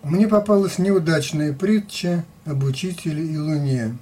Мне попалась неудачная притча об учителе и луне.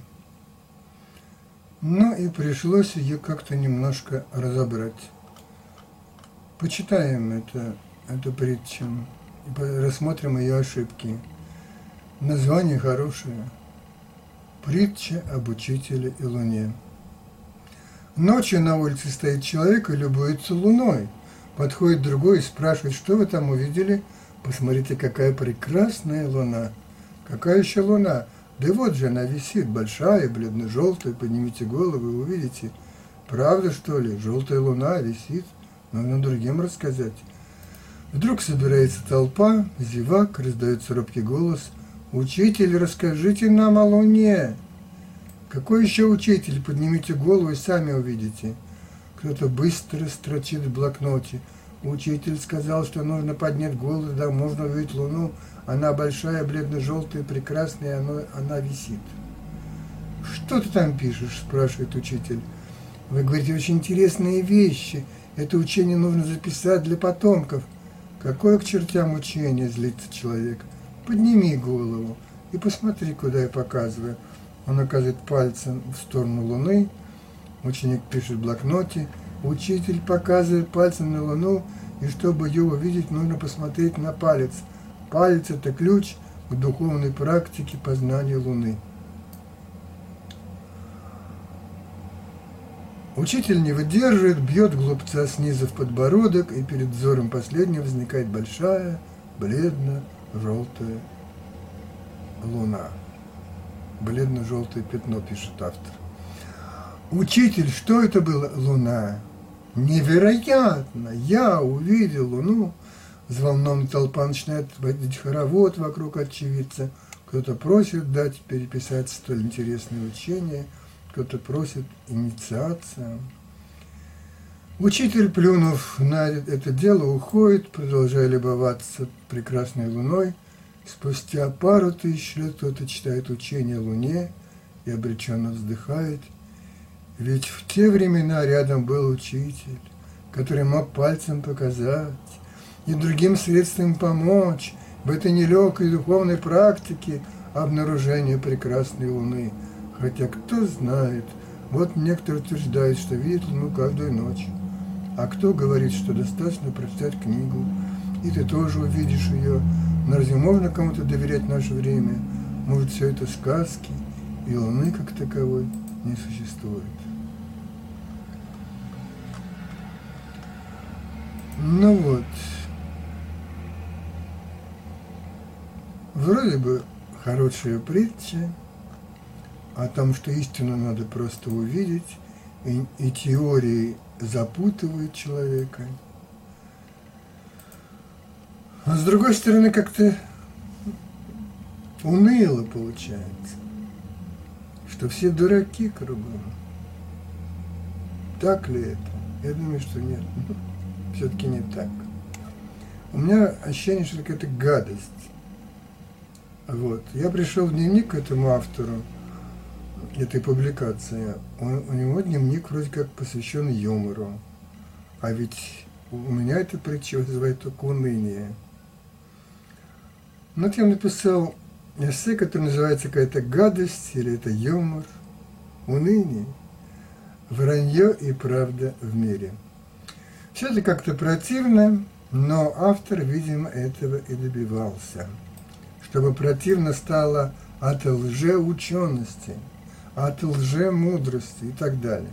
Ну и пришлось ее как-то немножко разобрать. Почитаем эту притчу и рассмотрим ее ошибки. Название хорошее. Притча об учителе и луне. Ночью на улице стоит человек и любуется луной. Подходит другой и спрашивает, что вы там увидели? Посмотрите, какая прекрасная луна. Какая еще луна? Да вот же она висит, большая, бледно-желтая, поднимите голову и увидите. Правда, что ли? Желтая луна висит. Нужно другим рассказать. Вдруг собирается толпа, зевак, раздается робкий голос. «Учитель, расскажите нам о луне!» «Какой еще учитель? Поднимите голову и сами увидите». Кто-то быстро строчит в блокноте. Учитель сказал, что нужно поднять голову, да можно увидеть луну. Она большая, бледно-желтая, прекрасная, она висит. «Что ты там пишешь?» – спрашивает учитель. «Вы говорите очень интересные вещи. Это учение нужно записать для потомков». «Какое к чертям учение?» – злится человек. «Подними голову и посмотри, куда я показываю». Он указывает пальцем в сторону луны. Ученик пишет в блокноте. Учитель показывает пальцем на луну, и чтобы ее увидеть, нужно посмотреть на палец. Палец – это ключ к духовной практике познания луны. Учитель не выдерживает, бьет глупца снизу в подбородок, и перед взором последнего возникает большая, бледно-желтая луна. Бледно-желтое пятно, пишет автор. «Учитель, что это было?» «Луна». «Невероятно! Я увидел луну!» Взволнованная толпа начинает водить хоровод вокруг очевидца. Кто-то просит дать переписать столь интересное учение, кто-то просит инициацию. Учитель, плюнув на это дело, уходит, продолжая любоваться прекрасной луной. Спустя пару тысяч лет кто-то читает учение о луне и обреченно вздыхает. Ведь в те времена рядом был учитель, который мог пальцем показать и другим средством помочь в этой нелегкой духовной практике обнаружения прекрасной луны. Хотя кто знает, вот некоторые утверждают, что видят луну каждую ночь, а кто говорит, что достаточно прочитать книгу, и ты тоже увидишь ее. Но разве можно кому-то доверять в наше время? Может, все это сказки, и луны как таковой не существует. Ну вот, вроде бы хорошая притча о том, что истину надо просто увидеть, и теории запутывают человека. А с другой стороны, как-то уныло получается, что все дураки кругом. Так ли это? Я думаю, что нет. Все-таки не так. У меня ощущение, что это какая-то гадость. Вот. Я пришел в дневник к этому автору этой публикации. У него дневник вроде как посвящен юмору. А ведь у меня эта притча вызывает только уныние. Вот я написал эссе, которое называется «Какая-то гадость» или «Это юмор», «Уныние», «Вранье и правда в мире». Все это как-то противно, но автор, видимо, этого и добивался. Чтобы противно стало от лжеучености, от лжемудрости и так далее.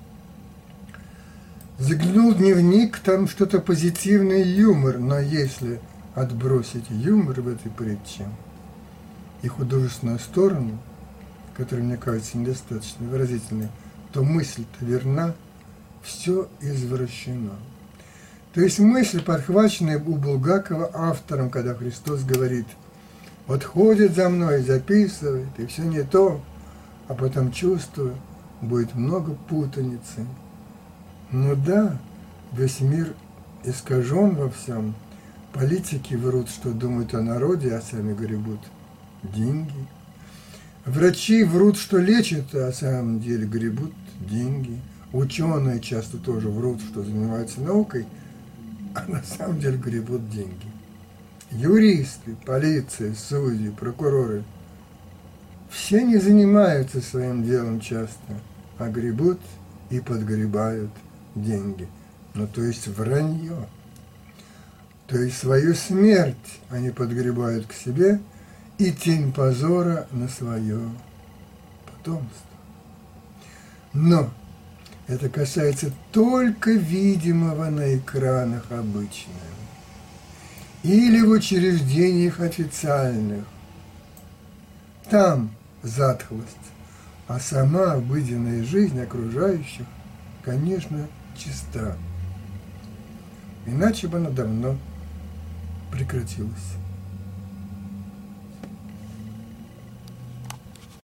Заглянул в дневник, там что-то позитивное, юмор, но если отбросить юмор в этой притче и художественную сторону, которая, мне кажется, недостаточно выразительной, то мысль-то верна, все извращено. То есть мысль, подхваченная у Булгакова автором, когда Христос говорит: «Вот ходит за мной, записывает, и все не то, а потом чувствую, будет много путаницы». Ну да, весь мир искажен во всем. Политики врут, что думают о народе, а сами гребут деньги. Врачи врут, что лечат, а на самом деле гребут деньги. Ученые часто тоже врут, что занимаются наукой, а на самом деле гребут деньги. юристы, полиция, судьи, прокуроры, все не занимаются своим делом часто, а гребут и подгребают деньги. Ну, то есть вранье. То есть свою смерть они подгребают к себе и тень позора на свое потомство. Но это касается только видимого на экранах обычного или в учреждениях официальных. Там затхлость, а сама обыденная жизнь окружающих, конечно, чиста. Иначе бы она давно прекратилась.